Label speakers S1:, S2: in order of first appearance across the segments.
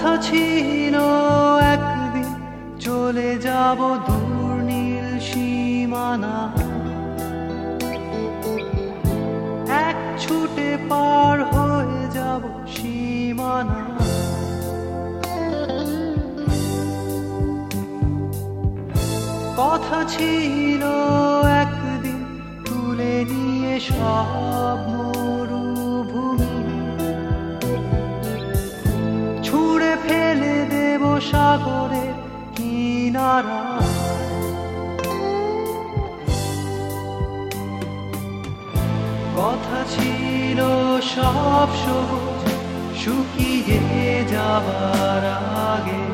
S1: কথা ছিল একদিন চলে যাব দূর নীল সীমানা, এক ছুটে পার হয়ে যাব সীমানা। কথা ছিল একদিন তুলে নিয়ে সব মরুভূমি, ছুঁড়ে ফেলে দেব সাগরের কিনারা। কথা ছিল সব সবুজ শুকিয়ে যাবার আগে,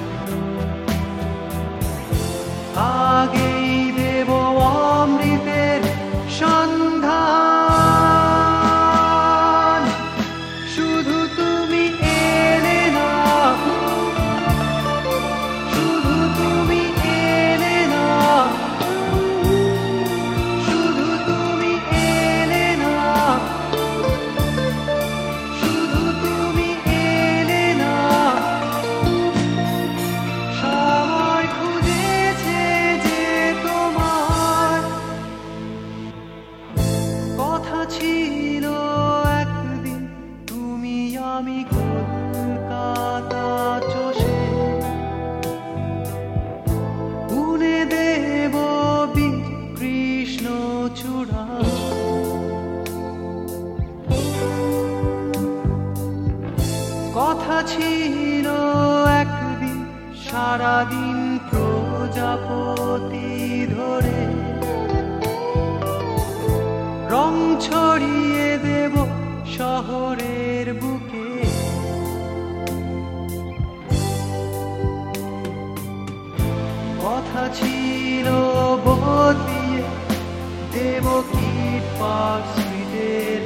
S1: আগেই দেব অমৃতের সন্ধান। শুধু তুমি এলে না, শুধু তুমি এলে না, শুধু তুমি এলে না, শুধু তুমি এলে না। সবাই খুঁজেছে যে তোমার, কথা ছিল একদিন তুমি আমি কলকাতা চষে বুনে দেব বীর কৃষ্ণ চূড়া। কথা ছিল একদিন সারাদিন প্রজাপতি ধরে রং ছড়িয়ে দেব শহরের বুকে। কথা ছিল বদলিয়ে দেব কীট পার্ক স্ট্রিটের